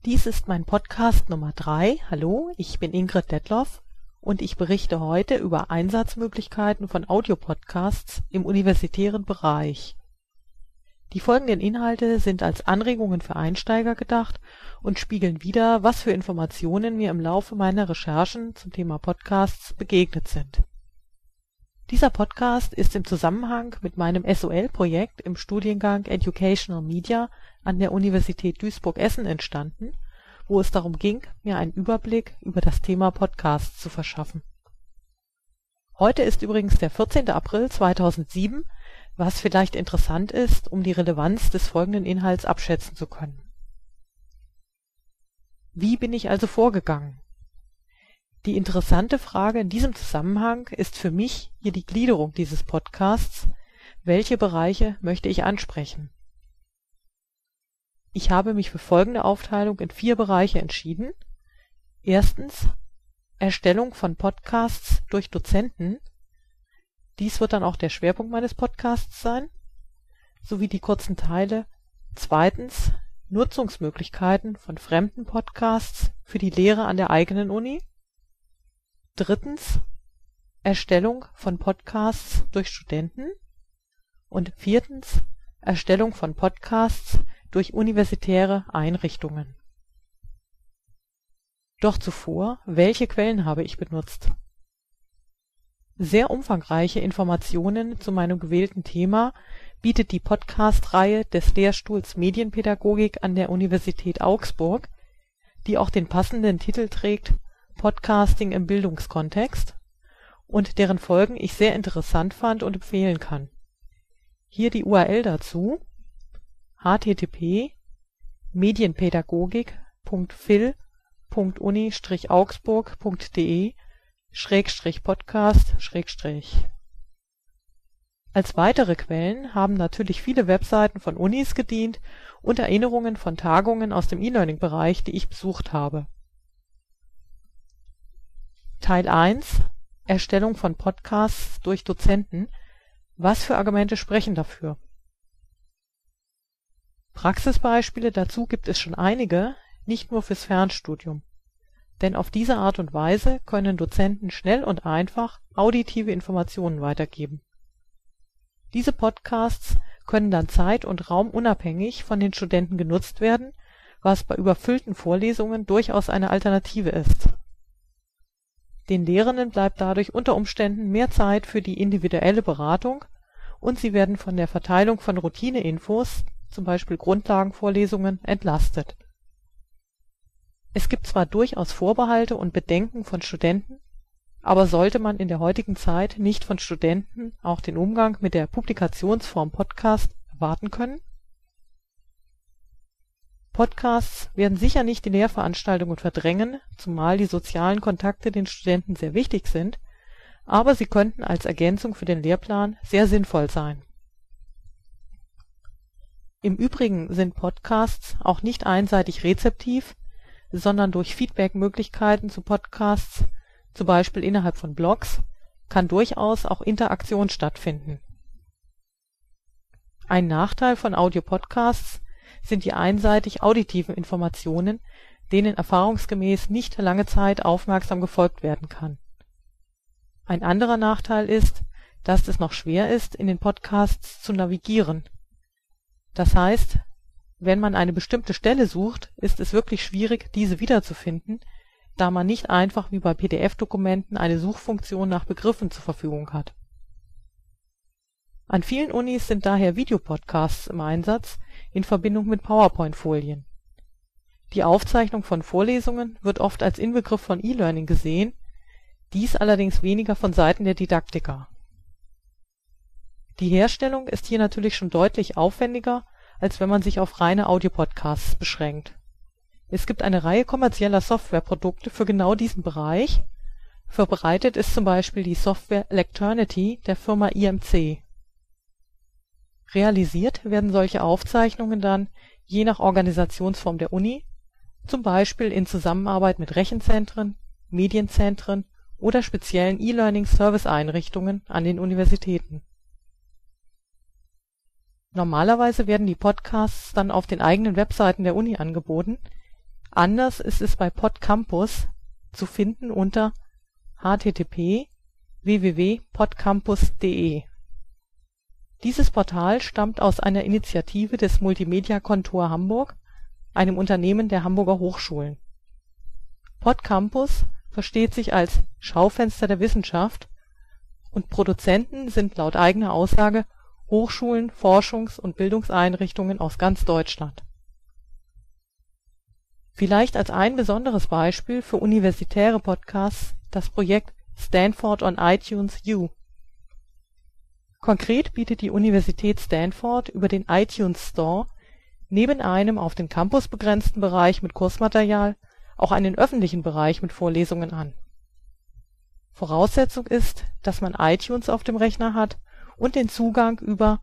Dies ist mein Podcast Nummer 3. Hallo, ich bin Ingrid Detloff und ich berichte heute über Einsatzmöglichkeiten von Audiopodcasts im universitären Bereich. Die folgenden Inhalte sind als Anregungen für Einsteiger gedacht und spiegeln wider, was für Informationen mir im Laufe meiner Recherchen zum Thema Podcasts begegnet sind. Dieser Podcast ist im Zusammenhang mit meinem SOL-Projekt im Studiengang Educational Media an der Universität Duisburg-Essen entstanden, wo es darum ging, mir einen Überblick über das Thema Podcasts zu verschaffen. Heute ist übrigens der 14. April 2007, was vielleicht interessant ist, um die Relevanz des folgenden Inhalts abschätzen zu können. Wie bin ich also vorgegangen? Die interessante Frage in diesem Zusammenhang ist für mich hier die Gliederung dieses Podcasts. Welche Bereiche möchte ich ansprechen? Ich habe mich für folgende Aufteilung in 4 Bereiche entschieden. Erstens, Erstellung von Podcasts durch Dozenten. Dies wird dann auch der Schwerpunkt meines Podcasts sein, sowie die kurzen Teile. Zweitens, Nutzungsmöglichkeiten von fremden Podcasts für die Lehre an der eigenen Uni. Drittens, Erstellung von Podcasts durch Studenten. Und viertens, Erstellung von Podcasts durch universitäre Einrichtungen. Doch zuvor, welche Quellen habe ich benutzt? Sehr umfangreiche Informationen zu meinem gewählten Thema bietet die Podcast-Reihe des Lehrstuhls Medienpädagogik an der Universität Augsburg, die auch den passenden Titel trägt Podcasting im Bildungskontext und deren Folgen ich sehr interessant fand und empfehlen kann. Hier die URL dazu: http://medienpädagogik.phil.uni-augsburg.de/podcast/. Als weitere Quellen haben natürlich viele Webseiten von Unis gedient und Erinnerungen von Tagungen aus dem E-Learning-Bereich, die ich besucht habe. Teil 1: Erstellung von Podcasts durch Dozenten. Was für Argumente sprechen dafür? Praxisbeispiele dazu gibt es schon einige, nicht nur fürs Fernstudium. Denn auf diese Art und Weise können Dozenten schnell und einfach auditive Informationen weitergeben. Diese Podcasts können dann zeit- und raumunabhängig von den Studenten genutzt werden, was bei überfüllten Vorlesungen durchaus eine Alternative ist. Den Lehrenden bleibt dadurch unter Umständen mehr Zeit für die individuelle Beratung und sie werden von der Verteilung von Routineinfos, zum Beispiel Grundlagenvorlesungen, entlastet. Es gibt zwar durchaus Vorbehalte und Bedenken von Studenten, aber sollte man in der heutigen Zeit nicht von Studenten auch den Umgang mit der Publikationsform Podcast erwarten können? Podcasts werden sicher nicht die Lehrveranstaltungen verdrängen, zumal die sozialen Kontakte den Studenten sehr wichtig sind, aber sie könnten als Ergänzung für den Lehrplan sehr sinnvoll sein. Im Übrigen sind Podcasts auch nicht einseitig rezeptiv, sondern durch Feedback-Möglichkeiten zu Podcasts, zum Beispiel innerhalb von Blogs, kann durchaus auch Interaktion stattfinden. Ein Nachteil von Audio-Podcasts sind die einseitig auditiven Informationen, denen erfahrungsgemäß nicht lange Zeit aufmerksam gefolgt werden kann. Ein anderer Nachteil ist, dass es noch schwer ist, in den Podcasts zu navigieren. Das heißt, wenn man eine bestimmte Stelle sucht, ist es wirklich schwierig, diese wiederzufinden, da man nicht einfach wie bei PDF-Dokumenten eine Suchfunktion nach Begriffen zur Verfügung hat. An vielen Unis sind daher Videopodcasts im Einsatz in Verbindung mit PowerPoint-Folien. Die Aufzeichnung von Vorlesungen wird oft als Inbegriff von E-Learning gesehen, dies allerdings weniger von Seiten der Didaktiker. Die Herstellung ist hier natürlich schon deutlich aufwendiger, als wenn man sich auf reine Audiopodcasts beschränkt. Es gibt eine Reihe kommerzieller Softwareprodukte für genau diesen Bereich. Verbreitet ist zum Beispiel die Software Lecternity der Firma IMC. Realisiert werden solche Aufzeichnungen dann je nach Organisationsform der Uni, zum Beispiel in Zusammenarbeit mit Rechenzentren, Medienzentren oder speziellen E-Learning-Service-Einrichtungen an den Universitäten. Normalerweise werden die Podcasts dann auf den eigenen Webseiten der Uni angeboten, Anders ist es bei PodCampus zu finden unter http://www.podcampus.de. Dieses Portal stammt aus einer Initiative des Multimedia Kontor Hamburg, einem Unternehmen der Hamburger Hochschulen. PodCampus versteht sich als Schaufenster der Wissenschaft und Produzenten sind laut eigener Aussage Hochschulen, Forschungs- und Bildungseinrichtungen aus ganz Deutschland. Vielleicht als ein besonderes Beispiel für universitäre Podcasts das Projekt Stanford on iTunes U. Konkret bietet die Universität Stanford über den iTunes Store neben einem auf den Campus begrenzten Bereich mit Kursmaterial auch einen öffentlichen Bereich mit Vorlesungen an. Voraussetzung ist, dass man iTunes auf dem Rechner hat und den Zugang über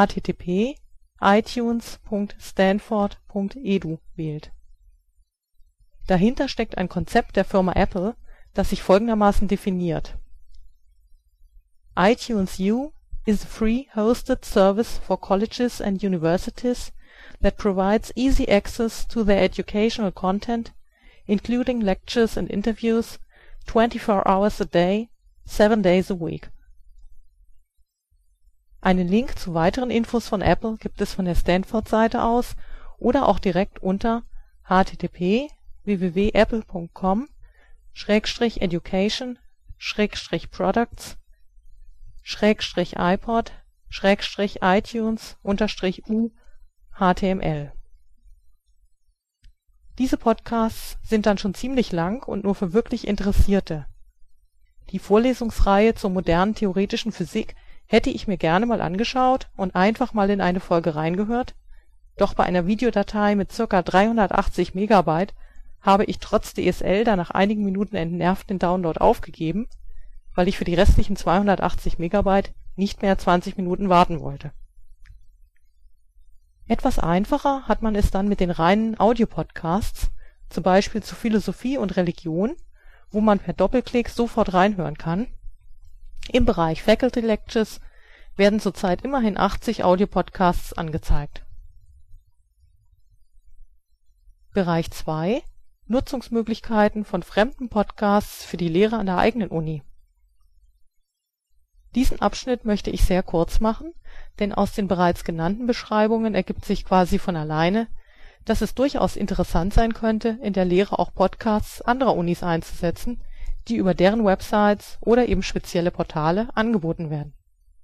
http://itunes.stanford.edu wählt. Dahinter steckt ein Konzept der Firma Apple, das sich folgendermaßen definiert: iTunes U is a free hosted service for colleges and universities that provides easy access to their educational content, including lectures and interviews, 24 hours a day, 7 days a week. Einen Link zu weiteren Infos von Apple gibt es von der Stanford-Seite aus oder auch direkt unter http://education/products/iPod/iTunes-u-html. Diese Podcasts sind dann schon ziemlich lang und nur für wirklich Interessierte. Die Vorlesungsreihe zur modernen theoretischen Physik hätte ich mir gerne mal angeschaut und einfach mal in eine Folge reingehört, doch bei einer Videodatei mit ca. 380 Megabyte habe ich trotz DSL dann nach einigen Minuten entnervt den Download aufgegeben, weil ich für die restlichen 280 Megabyte nicht mehr 20 Minuten warten wollte. Etwas einfacher hat man es dann mit den reinen Audiopodcasts, zum Beispiel zu Philosophie und Religion, wo man per Doppelklick sofort reinhören kann. Im Bereich Faculty Lectures werden zurzeit immerhin 80 Audiopodcasts angezeigt. Bereich 2: Nutzungsmöglichkeiten von fremden Podcasts für die Lehre an der eigenen Uni. Diesen Abschnitt möchte ich sehr kurz machen, denn aus den bereits genannten Beschreibungen ergibt sich quasi von alleine, dass es durchaus interessant sein könnte, in der Lehre auch Podcasts anderer Unis einzusetzen, die über deren Websites oder eben spezielle Portale angeboten werden.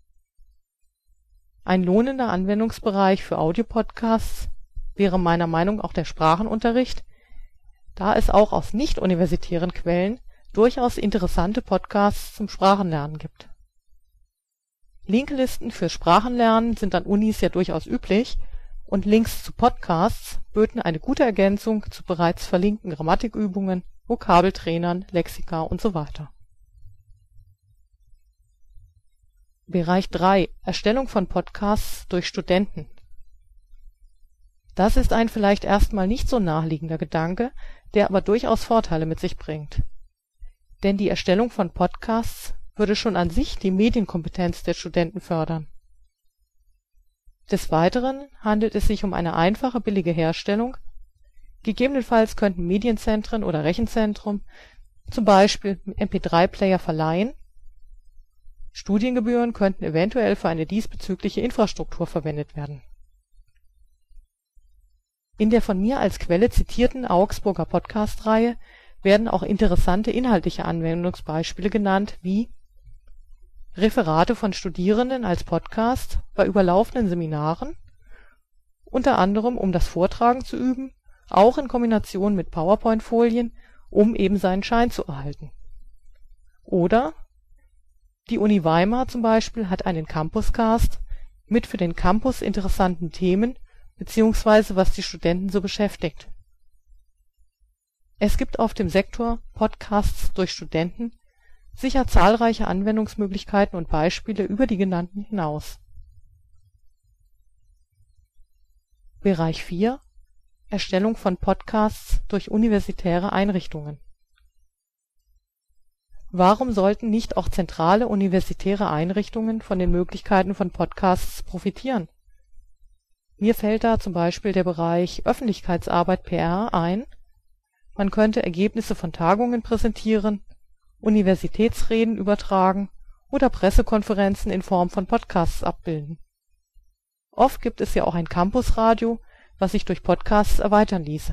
Ein lohnender Anwendungsbereich für Audiopodcasts wäre meiner Meinung nach auch der Sprachenunterricht, da es auch aus nicht-universitären Quellen durchaus interessante Podcasts zum Sprachenlernen gibt. Linklisten für Sprachenlernen sind an Unis ja durchaus üblich und Links zu Podcasts böten eine gute Ergänzung zu bereits verlinkten Grammatikübungen, Vokabeltrainern, Lexika usw. Bereich 3: Erstellung von Podcasts durch Studenten. Das ist ein vielleicht erstmal nicht so naheliegender Gedanke, der aber durchaus Vorteile mit sich bringt. Denn die Erstellung von Podcasts würde schon an sich die Medienkompetenz der Studenten fördern. Des Weiteren handelt es sich um eine einfache, billige Herstellung. Gegebenenfalls könnten Medienzentren oder Rechenzentren zum Beispiel MP3-Player verleihen. Studiengebühren könnten eventuell für eine diesbezügliche Infrastruktur verwendet werden. In der von mir als Quelle zitierten Augsburger Podcast-Reihe werden auch interessante inhaltliche Anwendungsbeispiele genannt, wie Referate von Studierenden als Podcast bei überlaufenden Seminaren, unter anderem um das Vortragen zu üben, auch in Kombination mit PowerPoint-Folien, um eben seinen Schein zu erhalten. Oder die Uni Weimar zum Beispiel hat einen Campuscast mit für den Campus interessanten Themen bzw. was die Studenten so beschäftigt. Es gibt auf dem Sektor Podcasts durch Studenten sicher zahlreiche Anwendungsmöglichkeiten und Beispiele über die genannten hinaus. Bereich 4: Erstellung von Podcasts durch universitäre Einrichtungen. Warum sollten nicht auch zentrale universitäre Einrichtungen von den Möglichkeiten von Podcasts profitieren? Mir fällt da zum Beispiel der Bereich Öffentlichkeitsarbeit PR ein, Man könnte Ergebnisse von Tagungen präsentieren, Universitätsreden übertragen oder Pressekonferenzen in Form von Podcasts abbilden. Oft gibt es ja auch ein Campusradio, was sich durch Podcasts erweitern ließe.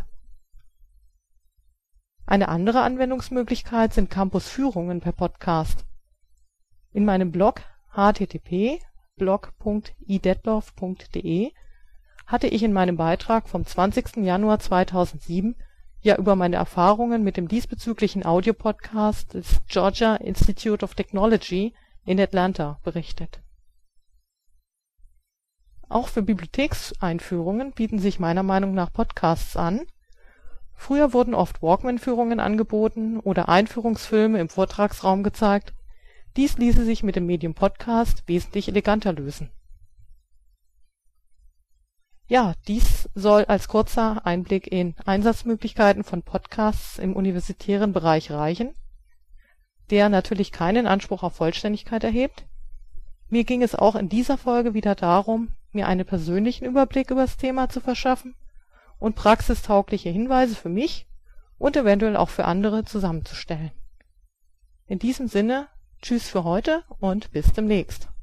Eine andere Anwendungsmöglichkeit sind Campusführungen per Podcast. In meinem Blog http://blog.idetloff.de hatte ich in meinem Beitrag vom 20. Januar 2007 ja über meine Erfahrungen mit dem diesbezüglichen Audiopodcast des Georgia Institute of Technology in Atlanta berichtet. Auch für Bibliothekseinführungen bieten sich meiner Meinung nach Podcasts an. Früher wurden oft Walkman-Führungen angeboten oder Einführungsfilme im Vortragsraum gezeigt. Dies ließe sich mit dem Medium Podcast wesentlich eleganter lösen. Ja, dies soll als kurzer Einblick in Einsatzmöglichkeiten von Podcasts im universitären Bereich reichen, der natürlich keinen Anspruch auf Vollständigkeit erhebt. Mir ging es auch in dieser Folge wieder darum, mir einen persönlichen Überblick über das Thema zu verschaffen und praxistaugliche Hinweise für mich und eventuell auch für andere zusammenzustellen. In diesem Sinne, tschüss für heute und bis demnächst.